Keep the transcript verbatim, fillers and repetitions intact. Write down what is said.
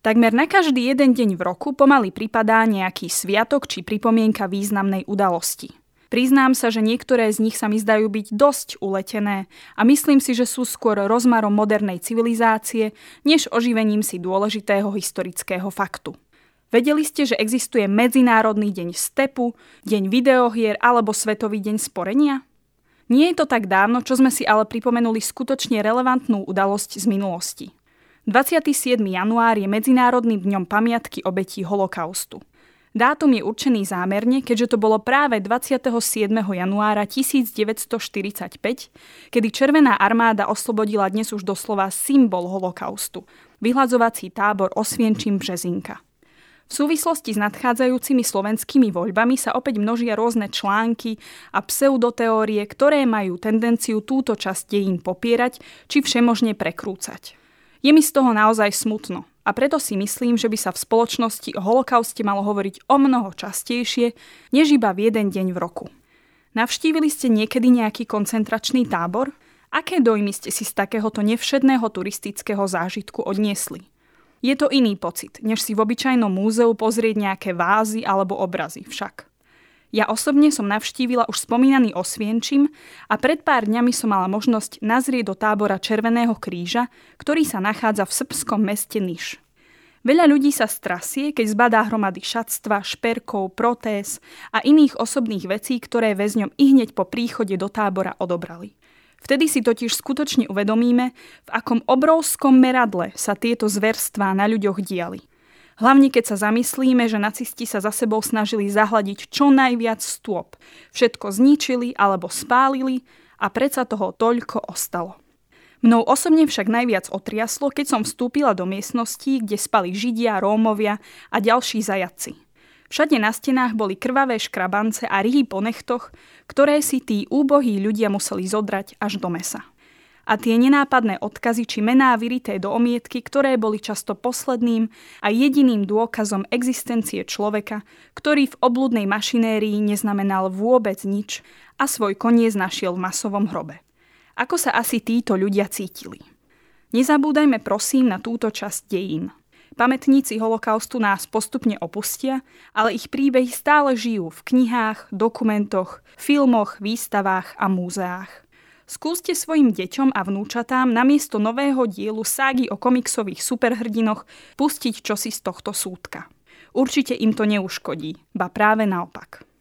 Takmer na každý jeden deň v roku pomaly pripadá nejaký sviatok či pripomienka významnej udalosti. Priznám sa, že niektoré z nich sa mi zdajú byť dosť uletené a myslím si, že sú skôr rozmarom modernej civilizácie, než oživením si dôležitého historického faktu. Vedeli ste, že existuje Medzinárodný deň stepu, deň videohier alebo Svetový deň sporenia? Nie je to tak dávno, čo sme si ale pripomenuli skutočne relevantnú udalosť z minulosti. dvadsiateho siedmeho január je Medzinárodným dňom pamiatky obetí holokaustu. Dátum je určený zámerne, keďže to bolo práve dvadsiateho siedmeho januára tisícdeväťstoštyridsaťpäť, kedy Červená armáda oslobodila dnes už doslova symbol holokaustu, vyhladzovací tábor Osvienčim-Březinka. V súvislosti s nadchádzajúcimi slovenskými voľbami sa opäť množia rôzne články a pseudoteórie, ktoré majú tendenciu túto časť dejín popierať či všemožne prekrúcať. Je mi z toho naozaj smutno. A preto si myslím, že by sa v spoločnosti o holokauste malo hovoriť o mnoho častejšie, než iba v jeden deň v roku. Navštívili ste niekedy nejaký koncentračný tábor? Aké dojmy ste si z takéhoto nevšedného turistického zážitku odniesli? Je to iný pocit, než si v obyčajnom múzeu pozrieť nejaké vázy alebo obrazy však. Ja osobne som navštívila už spomínaný Osvienčim a pred pár dňami som mala možnosť nazrieť do tábora Červeného kríža, ktorý sa nachádza v srbskom meste Niš. Veľa ľudí sa strasie, keď zbadá hromady šatstva, šperkov, protéz a iných osobných vecí, ktoré väzňom ihneď po príchode do tábora odobrali. Vtedy si totiž skutočne uvedomíme, v akom obrovskom meradle sa tieto zverstvá na ľuďoch diali. Hlavne keď sa zamyslíme, že nacisti sa za sebou snažili zahladiť čo najviac stôp. Všetko zničili alebo spálili a predsa toho toľko ostalo. Mnou osobne však najviac otriaslo, keď som vstúpila do miestností, kde spali Židia, Rómovia a ďalší zajatci. Všade na stenách boli krvavé škrabance a ryhy po nechtoch, ktoré si tí úbohí ľudia museli zodrať až do mäsa. A tie nenápadné odkazy či mená vyrité do omietky, ktoré boli často posledným a jediným dôkazom existencie človeka, ktorý v obludnej mašinérii neznamenal vôbec nič a svoj koniec našiel v masovom hrobe. Ako sa asi títo ľudia cítili? Nezabúdajme prosím na túto časť dejín. Pamätníci holokaustu nás postupne opustia, ale ich príbehy stále žijú v knihách, dokumentoch, filmoch, výstavách a múzeách. Skúste svojim deťom a vnúčatám namiesto nového dielu ságy o komiksových superhrdinoch pustiť čosi z tohto súdka. Určite im to neuškodí, ba práve naopak.